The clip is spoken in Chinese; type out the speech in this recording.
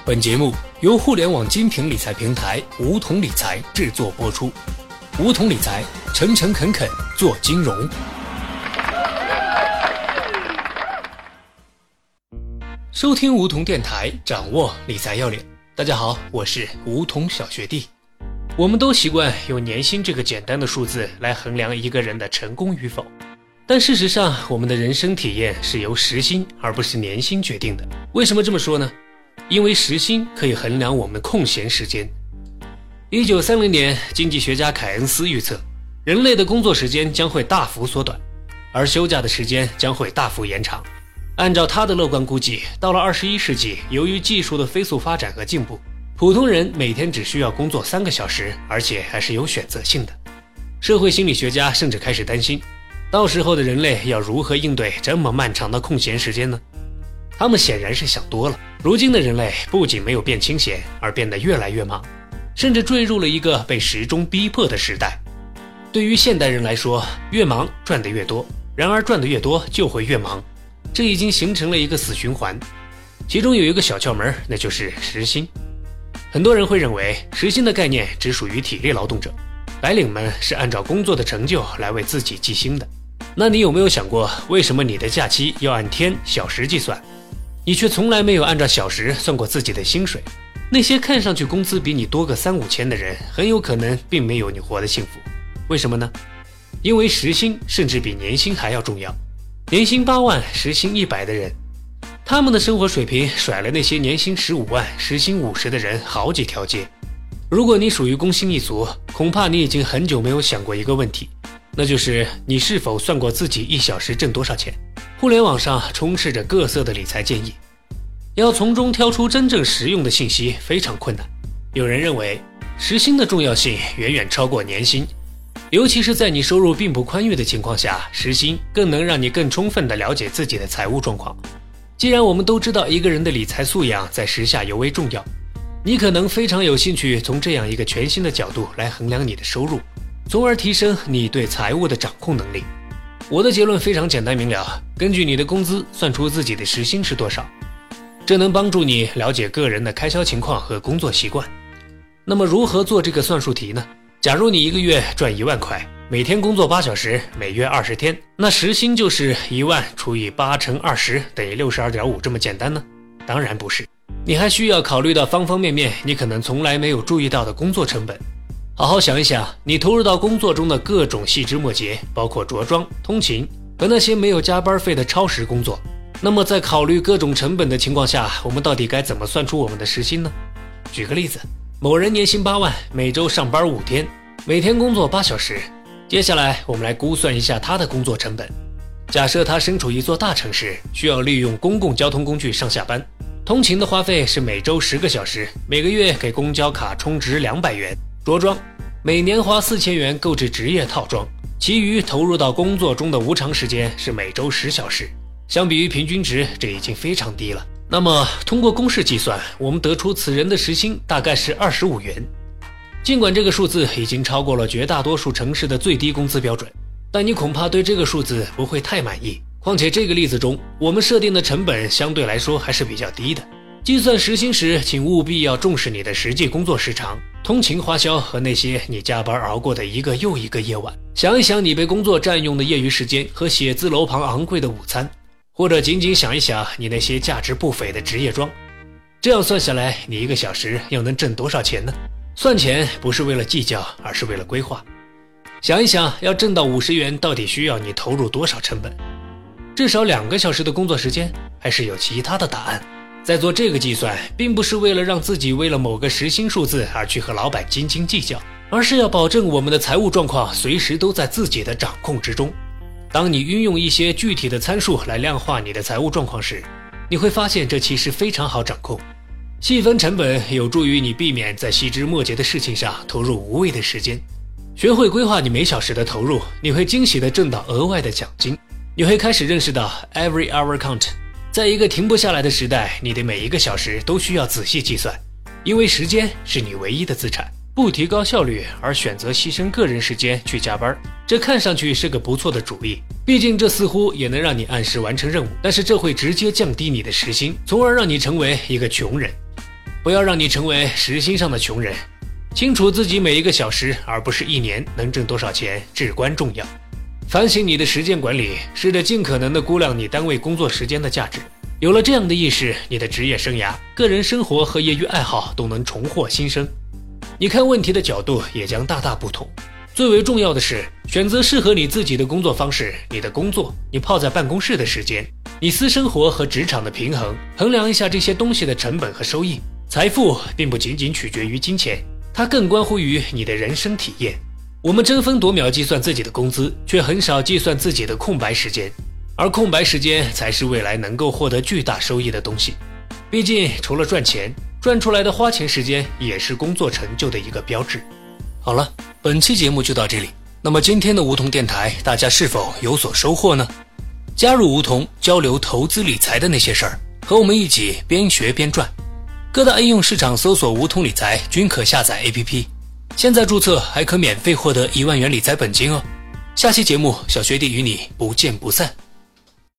本节目由互联网精品理财平台梧桐理财制作播出。梧桐理财，诚诚恳恳做金融。收听梧桐电台，掌握理财要领。大家好，我是梧桐小学弟。我们都习惯用年薪这个简单的数字来衡量一个人的成功与否，但事实上，我们的人生体验是由时薪而不是年薪决定的。为什么这么说呢？因为时薪可以衡量我们空闲时间。1930年，经济学家凯恩斯预测，人类的工作时间将会大幅缩短，而休假的时间将会大幅延长。按照他的乐观估计，到了21世纪，由于技术的飞速发展和进步，普通人每天只需要工作3个小时，而且还是有选择性的。社会心理学家甚至开始担心，到时候的人类要如何应对这么漫长的空闲时间呢？他们显然是想多了。如今的人类不仅没有变清闲，而变得越来越忙，甚至坠入了一个被时钟逼迫的时代。对于现代人来说，越忙赚得越多，然而赚得越多就会越忙，这已经形成了一个死循环。其中有一个小窍门，那就是时薪。很多人会认为时薪的概念只属于体力劳动者，白领们是按照工作的成就来为自己计薪的。那你有没有想过，为什么你的假期要按天小时计算，你却从来没有按照小时算过自己的薪水？那些看上去工资比你多个3、5千的人，很有可能并没有你活得幸福。为什么呢？因为时薪甚至比年薪还要重要。年薪8万、时薪100的人，他们的生活水平甩了那些年薪15万、时薪50的人好几条街。如果你属于工薪一族，恐怕你已经很久没有想过一个问题，那就是你是否算过自己1小时挣多少钱？互联网上充斥着各色的理财建议，要从中挑出真正实用的信息非常困难。有人认为时薪的重要性远远超过年薪，尤其是在你收入并不宽裕的情况下，时薪更能让你更充分地了解自己的财务状况。既然我们都知道一个人的理财素养在时下尤为重要，你可能非常有兴趣从这样一个全新的角度来衡量你的收入，从而提升你对财务的掌控能力。我的结论非常简单明了，根据你的工资算出自己的时薪是多少，这能帮助你了解个人的开销情况和工作习惯。那么如何做这个算术题呢？假如你一个月赚1万块，每天工作8小时，每月20天，那时薪就是1万除以8乘20等于62.5，这么简单呢？当然不是，你还需要考虑到方方面面你可能从来没有注意到的工作成本。好好想一想，你投入到工作中的各种细枝末节，包括着装、通勤和那些没有加班费的超时工作。那么在考虑各种成本的情况下，我们到底该怎么算出我们的时薪呢？举个例子，某人年薪8万，每周上班5天，每天工作8小时。接下来我们来估算一下他的工作成本。假设他身处一座大城市，需要利用公共交通工具上下班，通勤的花费是每周10个小时，每个月给公交卡充值200元。着装，每年花4000元购置职业套装，其余投入到工作中的无偿时间是每周10小时。相比于平均值，这已经非常低了。那么通过公式计算，我们得出此人的时薪大概是25元。尽管这个数字已经超过了绝大多数城市的最低工资标准，但你恐怕对这个数字不会太满意。况且这个例子中，我们设定的成本相对来说还是比较低的。计算时薪时，请务必要重视你的实际工作时长、通勤花销和那些你加班熬过的一个又一个夜晚。想一想你被工作占用的业余时间和写字楼旁昂贵的午餐，或者仅仅想一想你那些价值不菲的职业装。这样算下来，你1个小时又能挣多少钱呢？算钱不是为了计较，而是为了规划。想一想，要挣到50元，到底需要你投入多少成本？至少2个小时的工作时间，还是有其他的答案？在做这个计算，并不是为了让自己为了某个时薪数字而去和老板斤斤计较，而是要保证我们的财务状况随时都在自己的掌控之中。当你运用一些具体的参数来量化你的财务状况时，你会发现这其实非常好掌控。细分成本有助于你避免在细枝末节的事情上投入无谓的时间。学会规划你每小时的投入，你会惊喜地挣到额外的奖金。你会开始认识到 every hour count。在一个停不下来的时代，你的每一个小时都需要仔细计算，因为时间是你唯一的资产。不提高效率而选择牺牲个人时间去加班，这看上去是个不错的主意，毕竟这似乎也能让你按时完成任务，但是这会直接降低你的时薪，从而让你成为一个穷人。 不要让你成为时薪上的穷人。清楚自己每一个小时而不是一年能挣多少钱至关重要。反省你的时间管理，试着尽可能的估量你单位工作时间的价值。有了这样的意识，你的职业生涯、个人生活和业余爱好都能重获新生。你看问题的角度也将大大不同。最为重要的是，选择适合你自己的工作方式，你的工作，你泡在办公室的时间，你私生活和职场的平衡，衡量一下这些东西的成本和收益。财富并不仅仅取决于金钱，它更关乎于你的人生体验。我们争分夺秒计算自己的工资，却很少计算自己的空白时间，而空白时间才是未来能够获得巨大收益的东西。毕竟除了赚钱，赚出来的花钱时间也是工作成就的一个标志。好了，本期节目就到这里。那么今天的梧桐电台，大家是否有所收获呢？加入梧桐，交流投资理财的那些事儿，和我们一起边学边赚。各大应用市场搜索梧桐理财均可下载 APP， 现在注册还可免费获得1万元理财本金哦。下期节目，小学弟与你不见不散。